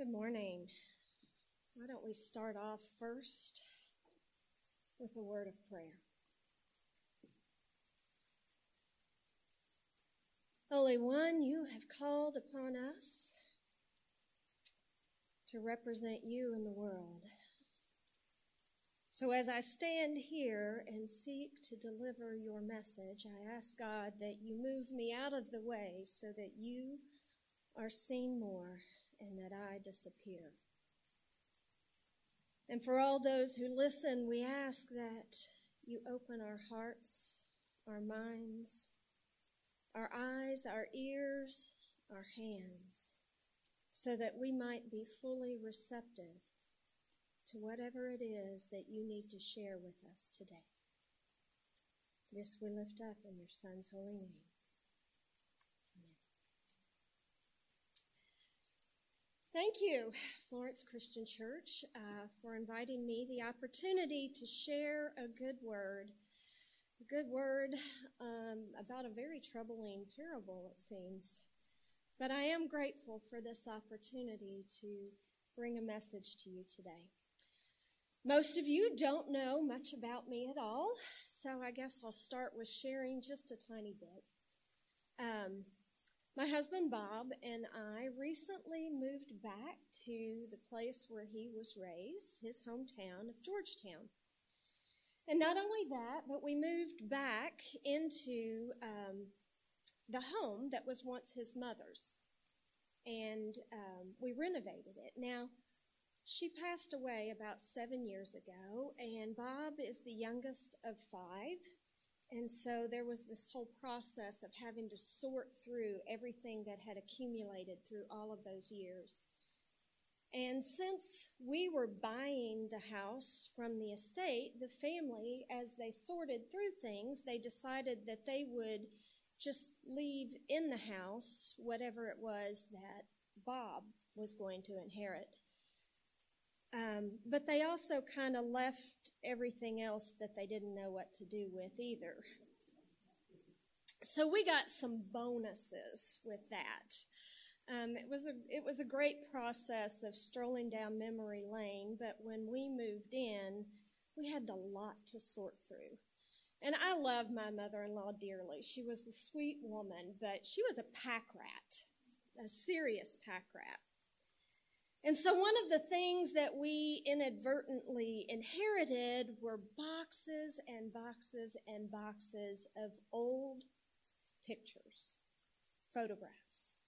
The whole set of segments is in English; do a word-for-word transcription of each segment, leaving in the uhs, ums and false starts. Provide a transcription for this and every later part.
Good morning. Why don't we start off first with a word of prayer. Holy One, you have called upon us to represent you in the world. So as I stand here and seek to deliver your message, I ask God that you move me out of the way so that you are seen more and that I disappear. And for all those who listen, we ask that you open our hearts, our minds, our eyes, our ears, our hands, so that we might be fully receptive to whatever it is that you need to share with us today. This we lift up in your Son's holy name. Amen. Thank you, Florence Christian Church, uh, for inviting me the opportunity to share a good word. A good word um, about a very troubling parable, it seems. But I am grateful for this opportunity to bring a message to you today. Most of you don't know much about me at all, so I guess I'll start with sharing just a tiny bit. Um, my husband Bob and I recently moved back to the place where he was raised, his hometown of Georgetown. And not only that, but we moved back into um, the home that was once his mother's, and um, we renovated it. Now, she passed away about seven years ago, and Bob is the youngest of five, and so there was this whole process of having to sort through everything that had accumulated through all of those years. And since we were buying the house from the estate, the family, as they sorted through things, they decided that they would just leave in the house whatever it was that Bob was going to inherit. Um, but they also kind of left everything else that they didn't know what to do with either. So we got some bonuses with that. Um, it was a it was a great process of strolling down memory lane, but when we moved in, we had a lot to sort through. And I love my mother-in-law dearly. She was a sweet woman, but she was a pack rat, a serious pack rat. And so one of the things that we inadvertently inherited were boxes and boxes and boxes of old pictures, photographs.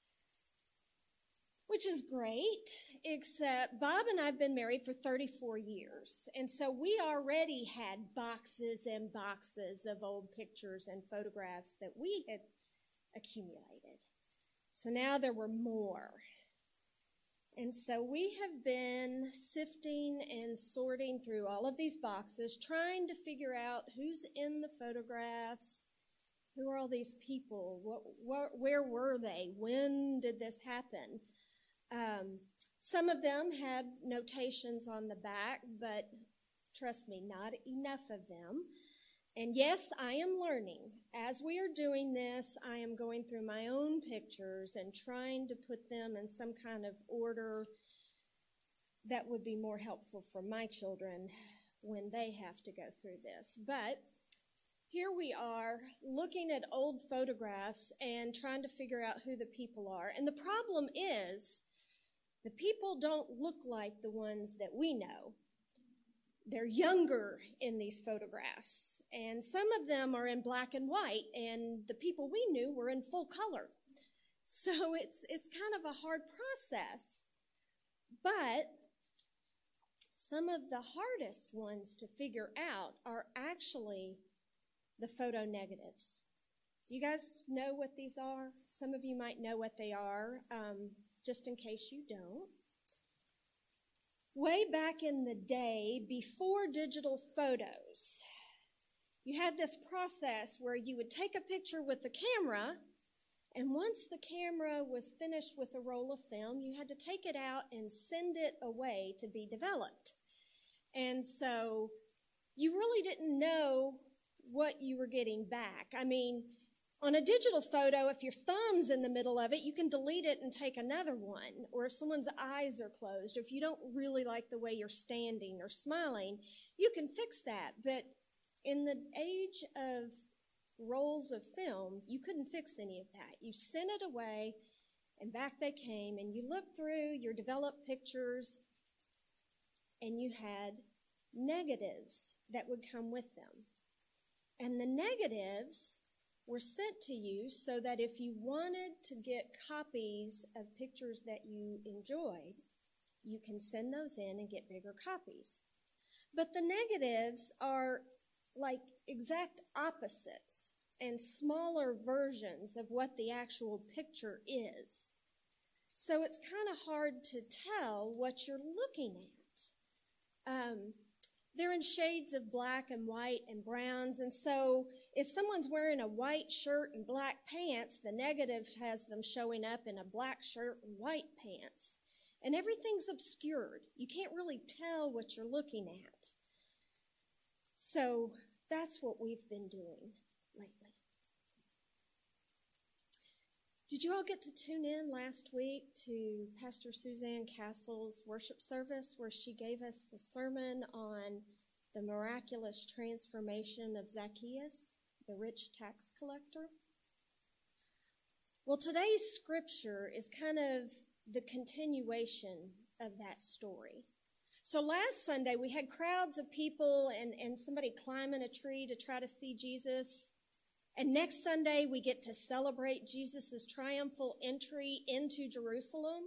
Which is great, except Bob and I have been married for thirty-four years, and so we already had boxes and boxes of old pictures and photographs that we had accumulated. So now there were more. And so we have been sifting and sorting through all of these boxes, trying to figure out who's in the photographs, who are all these people, what, what, where were they, when did this happen? Um, some of them had notations on the back, but trust me, not enough of them. And yes, I am learning. As we are doing this, I am going through my own pictures and trying to put them in some kind of order that would be more helpful for my children when they have to go through this. But here we are looking at old photographs and trying to figure out who the people are. And the problem is, the people don't look like the ones that we know. They're younger in these photographs, and some of them are in black and white, and the people we knew were in full color. So it's it's kind of a hard process. But some of the hardest ones to figure out are actually the photo negatives. Do you guys know what these are? Some of you might know what they are, um, just in case you don't. Way back in the day, before digital photos, you had this process where you would take a picture with the camera, and once the camera was finished with a roll of film, you had to take it out and send it away to be developed. And so you really didn't know what you were getting back. I mean, On a digital photo, if your thumb's in the middle of it, you can delete it and take another one. Or if someone's eyes are closed, or if you don't really like the way you're standing or smiling, you can fix that. But in the age of rolls of film, you couldn't fix any of that. You sent it away, and back they came, and you looked through your developed pictures, and you had negatives that would come with them. And the negatives were sent to you so that if you wanted to get copies of pictures that you enjoyed, you can send those in and get bigger copies. But the negatives are like exact opposites and smaller versions of what the actual picture is. So it's kind of hard to tell what you're looking at. Um, they're in shades of black and white and browns, and so if someone's wearing a white shirt and black pants, the negative has them showing up in a black shirt and white pants. And everything's obscured. You can't really tell what you're looking at. So that's what we've been doing lately. Did you all get to tune in last week to Pastor Suzanne Castle's worship service where she gave us a sermon on the miraculous transformation of Zacchaeus, the rich tax collector? Well, today's scripture is kind of the continuation of that story. So last Sunday, we had crowds of people and, and somebody climbing a tree to try to see Jesus. And next Sunday, we get to celebrate Jesus' triumphal entry into Jerusalem.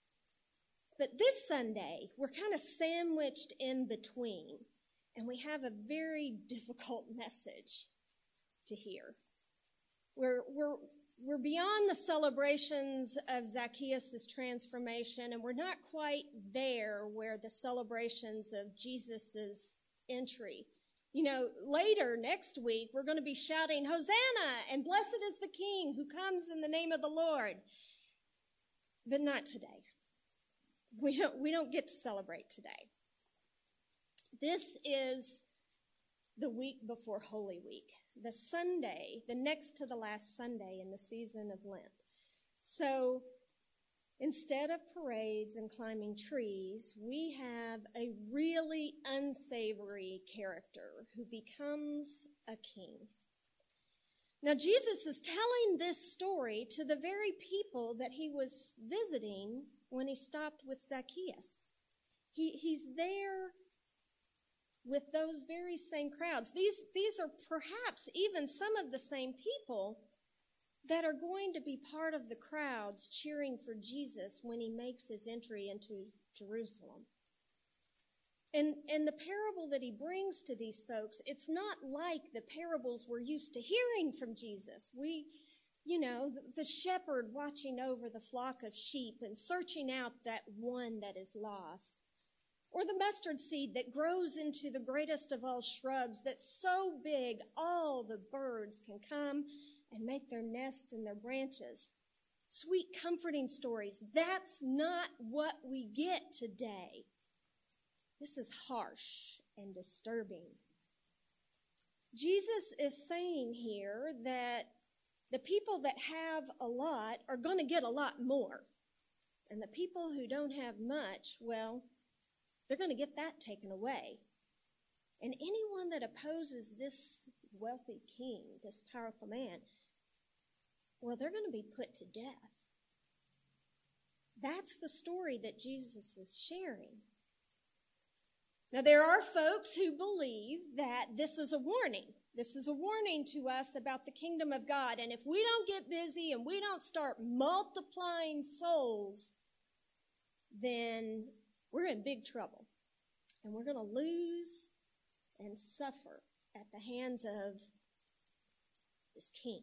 But this Sunday, we're kind of sandwiched in between. And we have a very difficult message to hear. We're, we're, we're beyond the celebrations of Zacchaeus' transformation, and we're not quite there where the celebrations of Jesus' entry. You know, later next week, we're going to be shouting, Hosanna, and blessed is the King who comes in the name of the Lord. But not today. We don't, we don't get to celebrate today. This is the week before Holy Week, the Sunday, the next to the last Sunday in the season of Lent. So instead of parades and climbing trees, we have a really unsavory character who becomes a king. Now, Jesus is telling this story to the very people that he was visiting when he stopped with Zacchaeus. He, he's there with those very same crowds. These, these are perhaps even some of the same people that are going to be part of the crowds cheering for Jesus when he makes his entry into Jerusalem. And, and the parable that he brings to these folks, it's not like the parables we're used to hearing from Jesus. We, you know, the, the shepherd watching over the flock of sheep and searching out that one that is lost. Or the mustard seed that grows into the greatest of all shrubs that's so big all the birds can come and make their nests in their branches. Sweet, comforting stories. That's not what we get today. This is harsh and disturbing. Jesus is saying here that the people that have a lot are going to get a lot more. And the people who don't have much, well, they're going to get that taken away. And anyone that opposes this wealthy king, this powerful man, well, they're going to be put to death. That's the story that Jesus is sharing. Now, there are folks who believe that this is a warning. This is a warning to us about the kingdom of God. And if we don't get busy and we don't start multiplying souls, then we're in big trouble. And we're going to lose and suffer at the hands of this king.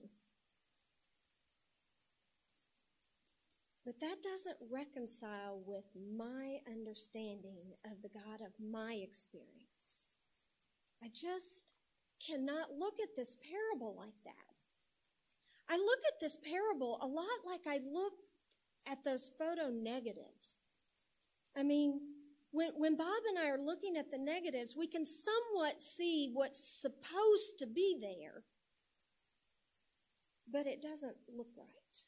But that doesn't reconcile with my understanding of the God of my experience. I just cannot look at this parable like that. I look at this parable a lot like I looked at those photo negatives. I mean, when, when Bob and I are looking at the negatives, we can somewhat see what's supposed to be there. but it doesn't look right.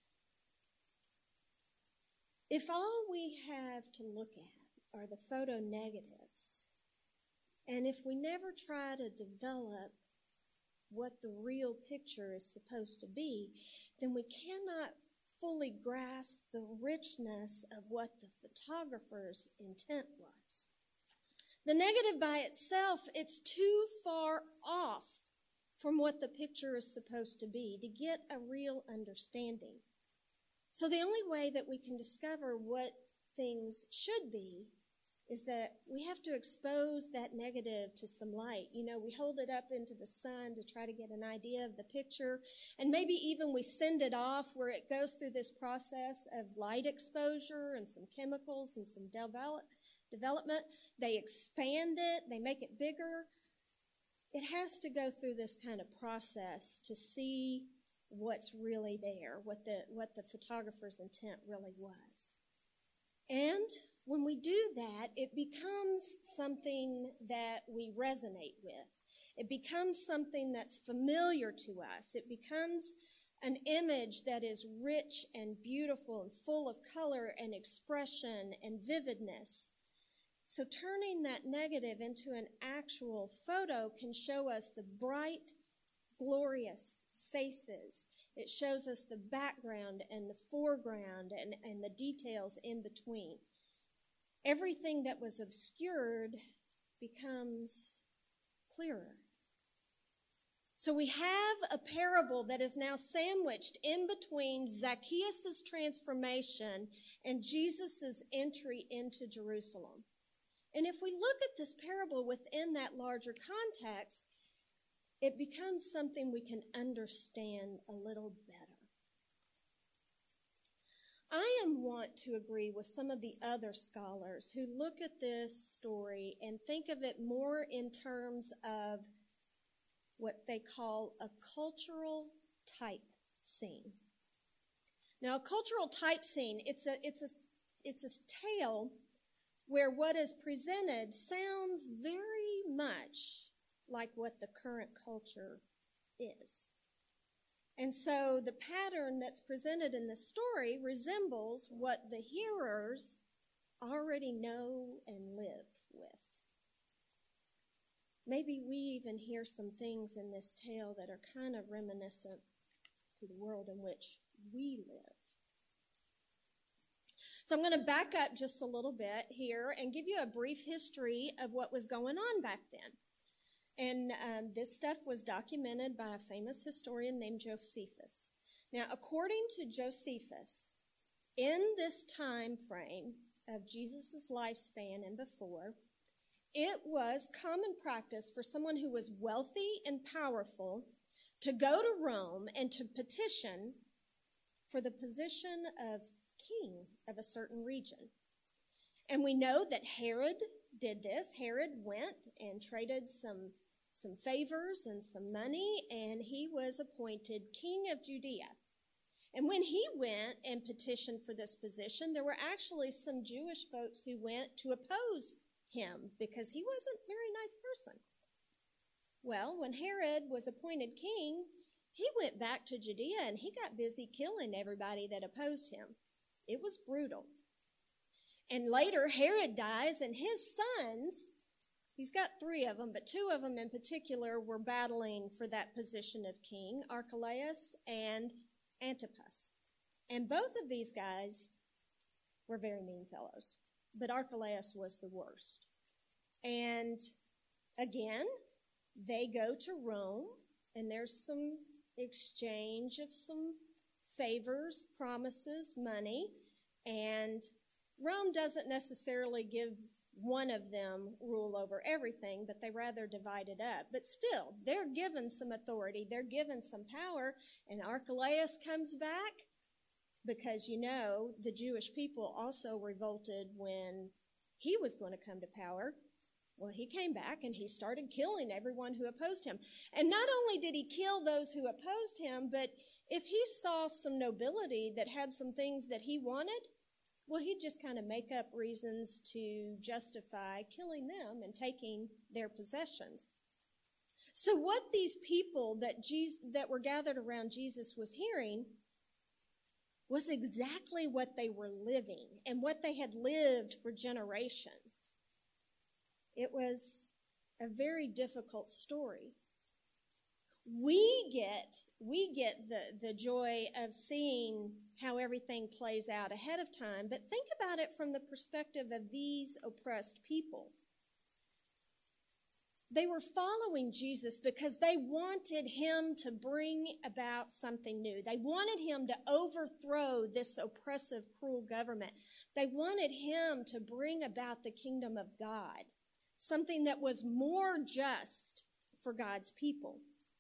If all we have to look at are the photo negatives, and if we never try to develop what the real picture is supposed to be, then we cannot fully grasp the richness of what the photographer's intent was. The negative by itself, it's too far off from what the picture is supposed to be to get a real understanding. So the only way that we can discover what things should be is that we have to expose that negative to some light. You know, we hold it up into the sun to try to get an idea of the picture, and maybe even we send it off where it goes through this process of light exposure and some chemicals and some develop, development. They expand it, they make it bigger. It has to go through this kind of process to see what's really there, what the, what the photographer's intent really was. And when we do that, it becomes something that we resonate with. It becomes something that's familiar to us. It becomes an image that is rich and beautiful and full of color and expression and vividness. So turning that negative into an actual photo can show us the bright, glorious faces. It shows us the background and the foreground and, and the details in between. Everything that was obscured becomes clearer. So we have a parable that is now sandwiched in between Zacchaeus' transformation and Jesus' entry into Jerusalem. And if we look at this parable within that larger context, it becomes something we can understand a little better. I am want to agree with some of the other scholars who look at this story and think of it more in terms of what they call a cultural type scene. Now, a cultural type scene, it's a, it's a, it's a tale where what is presented sounds very much like what the current culture is. And so the pattern that's presented in the story resembles what the hearers already know and live with. Maybe we even hear some things in this tale that are kind of reminiscent to the world in which we live. So I'm going to back up just a little bit here and give you a brief history of what was going on back then. And um, this stuff was documented by a famous historian named Josephus. Now, according to Josephus, in this time frame of Jesus' lifespan and before, it was common practice for someone who was wealthy and powerful to go to Rome and to petition for the position of king of a certain region. And we know that Herod did this. Herod went and traded some some favors and some money, and he was appointed king of Judea. And when he went and petitioned for this position, there were actually some Jewish folks who went to oppose him because he wasn't a very nice person. Well, when Herod was appointed king, he went back to Judea and he got busy killing everybody that opposed him. It was brutal. And later, Herod dies, and his sons, he's got three of them, but two of them in particular were battling for that position of king, Archelaus and Antipas. And both of these guys were very mean fellows, but Archelaus was the worst. And again, they go to Rome, and there's some exchange of some favors, promises, money, and Rome doesn't necessarily give one of them rule over everything, but they rather divide it up. But still, they're given some authority. They're given some power. And Archelaus comes back because, you know, the Jewish people also revolted when he was going to come to power. Well, he came back and he started killing everyone who opposed him. And not only did he kill those who opposed him, but if he saw some nobility that had some things that he wanted, well, he'd just kind of make up reasons to justify killing them and taking their possessions. So what these people that Jesus, that were gathered around Jesus was hearing was exactly what they were living and what they had lived for generations. It was a very difficult story. We get, we get the, the joy of seeing how everything plays out ahead of time, but think about it from the perspective of these oppressed people. They were following Jesus because they wanted him to bring about something new. They wanted him to overthrow this oppressive, cruel government. They wanted him to bring about the kingdom of God, something that was more just for God's people.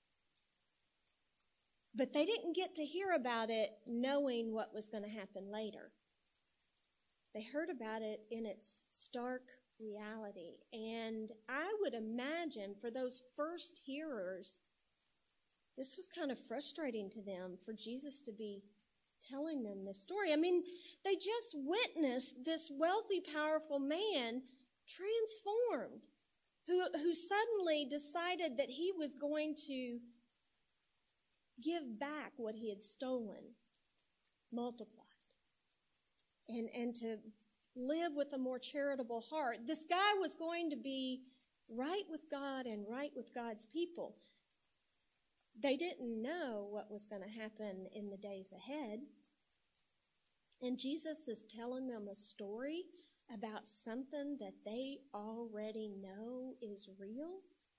But they didn't get to hear about it knowing what was going to happen later. They heard about it in its stark reality. And I would imagine for those first hearers, this was kind of frustrating to them for Jesus to be telling them this story. I mean, they just witnessed this wealthy, powerful man transformed, who, who suddenly decided that he was going to give back what he had stolen, multiplied, and, and to live with a more charitable heart. This guy was going to be right with God and right with God's people. They didn't know what was going to happen in the days ahead. And Jesus is telling them a story about something that they already know is real.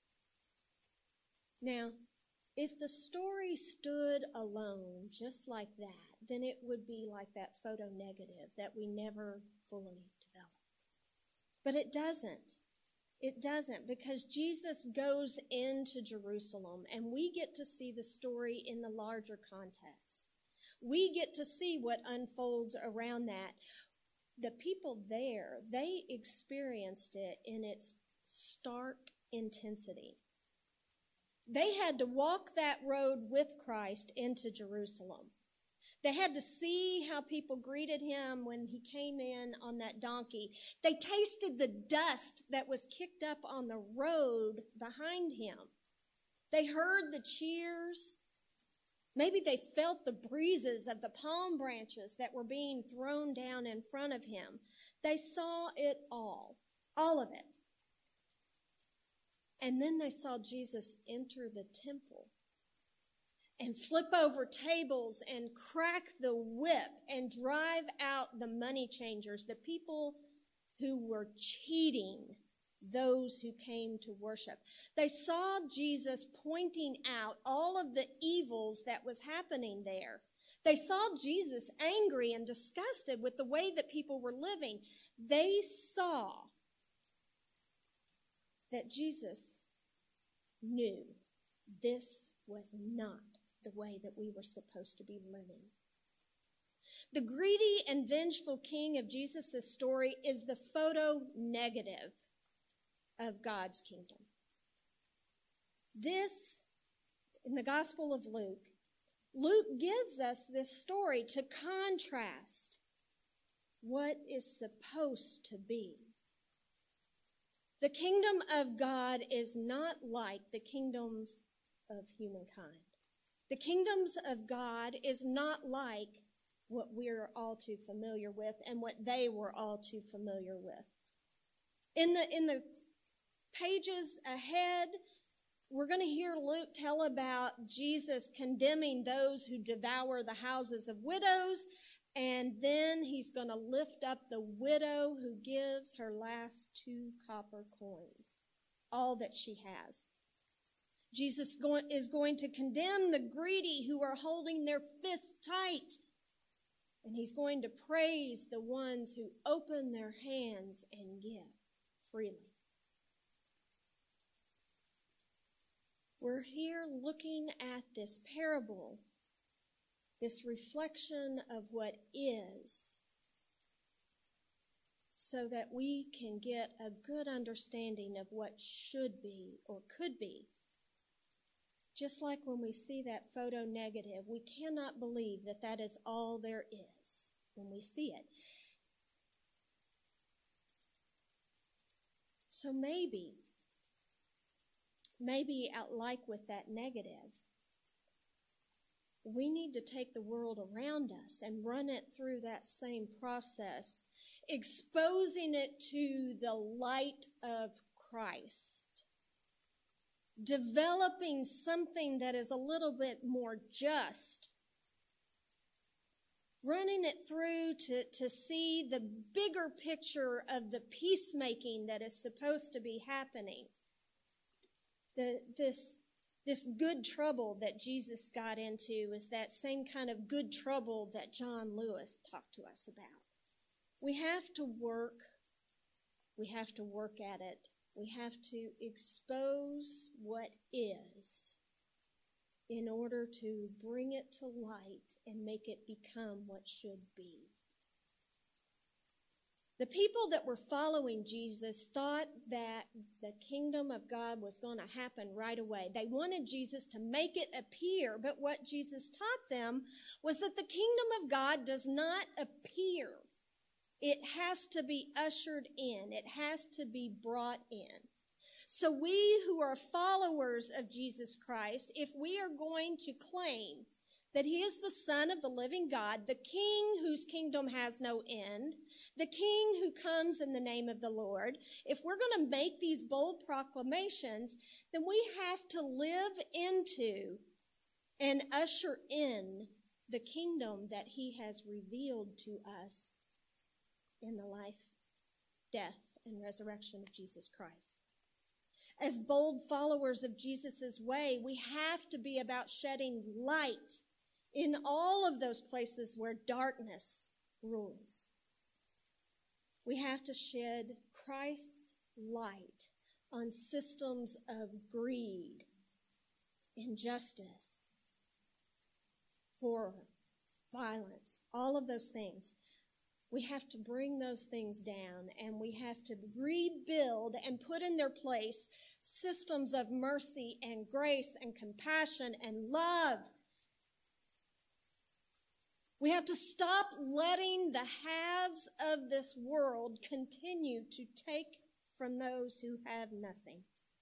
Now, if the story stood alone just like that, then it would be like that photo negative that we never fully develop. But it doesn't. It doesn't, because Jesus goes into Jerusalem and we get to see the story in the larger context. We get to see what unfolds around that. The people there, they experienced it in its stark intensity. They had to walk that road with Christ into Jerusalem. They had to see how people greeted him when he came in on that donkey. They tasted the dust that was kicked up on the road behind him. They heard the cheers. Maybe they felt the breezes of the palm branches that were being thrown down in front of him. They saw it all, all of it. And then they saw Jesus enter the temple and flip over tables and crack the whip and drive out the money changers, the people who were cheating those who came to worship. They saw Jesus pointing out all of the evils that was happening there. They saw Jesus angry and disgusted with the way that people were living. They saw that Jesus knew this was not the way that we were supposed to be living. The greedy and vengeful king of Jesus' story is the photo negative of God's kingdom. This, in the Gospel of Luke, Luke gives us this story to contrast what is supposed to be. The kingdom of God is not like the kingdoms of humankind. The kingdoms of God is not like what we're all too familiar with and what they were all too familiar with. In the, in the pages ahead, we're going to hear Luke tell about Jesus condemning those who devour the houses of widows, and then he's going to lift up the widow who gives her last two copper coins, all that she has. Jesus is going to condemn the greedy who are holding their fists tight, and he's going to praise the ones who open their hands and give freely. We're here looking at this parable, this reflection of what is, so that we can get a good understanding of what should be or could be. Just like when we see that photo negative, we cannot believe that that is all there is when we see it. So maybe, maybe out like with that negative, we need to take the world around us and run it through that same process, exposing it to the light of Christ, developing something that is a little bit more just, running it through to, to see the bigger picture of the peacemaking that is supposed to be happening. The, this, this good trouble that Jesus got into is that same kind of good trouble that John Lewis talked to us about. We have to work, we have to work at it. We have to expose what is in order to bring it to light and make it become what should be. The people that were following Jesus thought that the kingdom of God was going to happen right away. They wanted Jesus to make it appear, but what Jesus taught them was that the kingdom of God does not appear. It has to be ushered in. It has to be brought in. So we who are followers of Jesus Christ, if we are going to claim that he is the Son of the living God, the King whose kingdom has no end, the King who comes in the name of the Lord, if we're going to make these bold proclamations, then we have to live into and usher in the kingdom that he has revealed to us in the life, death, and resurrection of Jesus Christ. As bold followers of Jesus' way, we have to be about shedding light in all of those places where darkness rules. We have to shed Christ's light on systems of greed, injustice, horror, violence, all of those things. We have to bring those things down, and we have to rebuild and put in their place systems of mercy and grace and compassion and love. We have to stop letting the haves of this world continue to take from those who have nothing.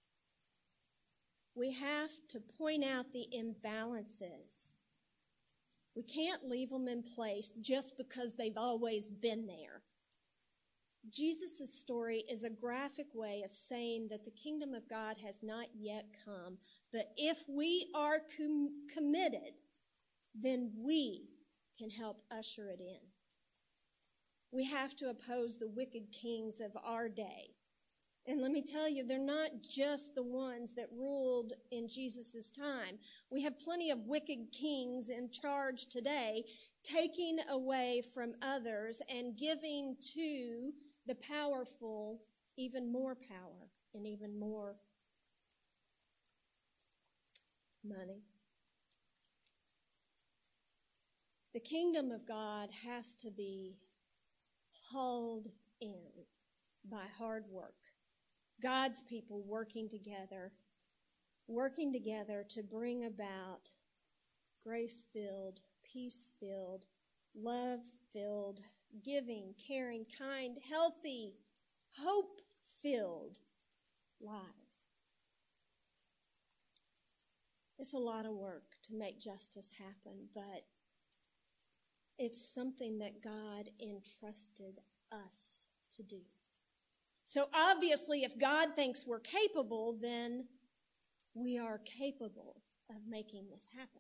We have to point out the imbalances. We can't leave them in place just because they've always been there. Jesus' story is a graphic way of saying that the kingdom of God has not yet come, but if we are com- committed, then we can help usher it in. We have to oppose the wicked kings of our day. And let me tell you, they're not just the ones that ruled in Jesus' time. We have plenty of wicked kings in charge today, taking away from others and giving to the powerful even more power and even more money. The kingdom of God has to be hauled in by hard work. God's people working together, working together to bring about grace-filled, peace-filled, love-filled, giving, caring, kind, healthy, hope-filled lives. It's a lot of work to make justice happen, but it's something that God entrusted us to do. So obviously, if God thinks we're capable, then we are capable of making this happen.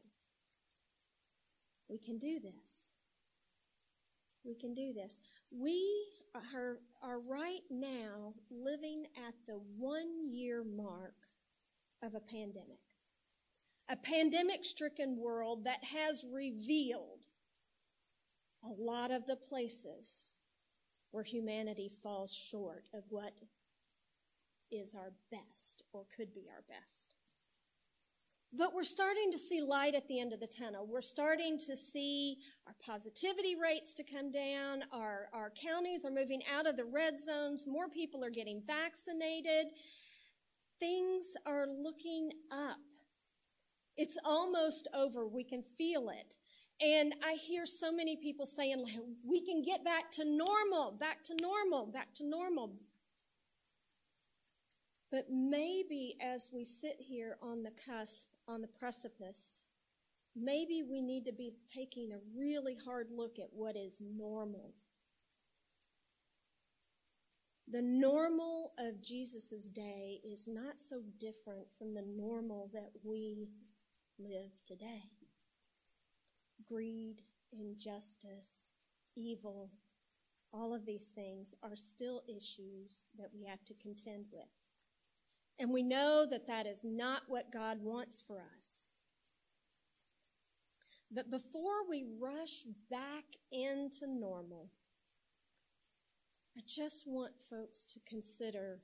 We can do this. We can do this. We are, are right now living at the one-year mark of a pandemic. A pandemic-stricken world that has revealed a lot of the places where humanity falls short of what is our best or could be our best. But we're starting to see light at the end of the tunnel. We're starting to see our positivity rates to come down. Our, our counties are moving out of the red zones. More people are getting vaccinated. Things are looking up. It's almost over. We can feel it. And I hear so many people saying, we can get back to normal, back to normal, back to normal. But maybe as we sit here on the cusp, on the precipice, maybe we need to be taking a really hard look at what is normal. The normal of Jesus' day is not so different from the normal that we live today. Greed, injustice, evil, all of these things are still issues that we have to contend with. And we know that that is not what God wants for us. But before we rush back into normal, I just want folks to consider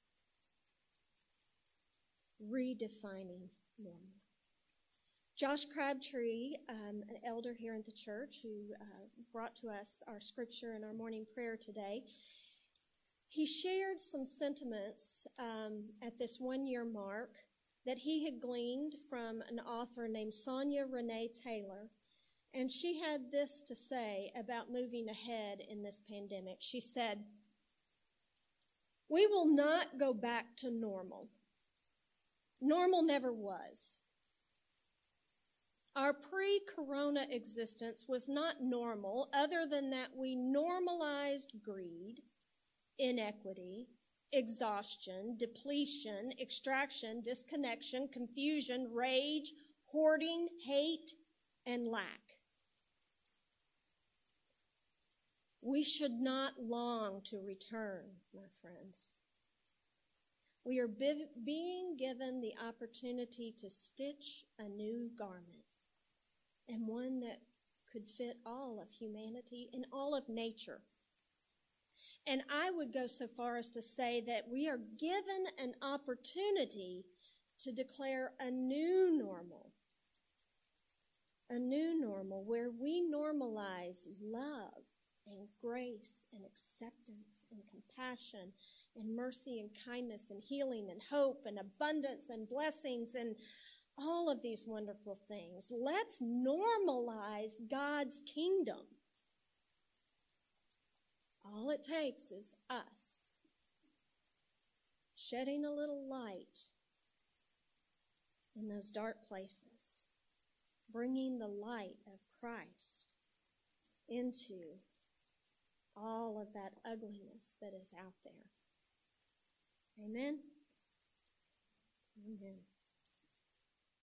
redefining normal. Josh Crabtree, um, an elder here in the church who uh, brought to us our scripture and our morning prayer today, he shared some sentiments um, at this one-year mark that he had gleaned from an author named Sonia Renee Taylor. And she had this to say about moving ahead in this pandemic. She said, "We will not go back to normal. Normal never was. Our pre-corona existence was not normal other than that we normalized greed, inequity, exhaustion, depletion, extraction, disconnection, confusion, rage, hoarding, hate, and lack. We should not long to return, my friends. We are be- being given the opportunity to stitch a new garment, and one that could fit all of humanity and all of nature. And I would go so far as to say that we are given an opportunity to declare a new normal, a new normal where we normalize love and grace and acceptance and compassion and mercy and kindness and healing and hope and abundance and blessings and all of these wonderful things. Let's normalize God's kingdom. All it takes is us shedding a little light in those dark places, bringing the light of Christ into all of that ugliness that is out there. Amen? Amen.